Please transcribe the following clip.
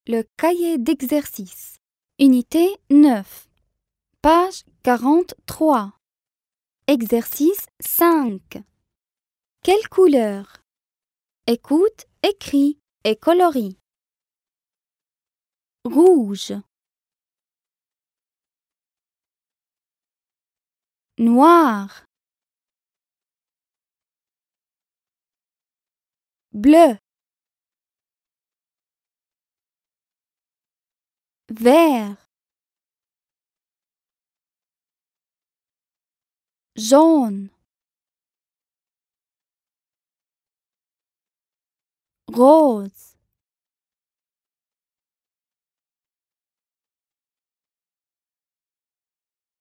Le cahier d'exercice. Unité 9. Page 43. Exercice 5. Quelle couleur? Écoute, écris et colorie. Rouge. Noir. Bleu. Vert. Jaune. Rose.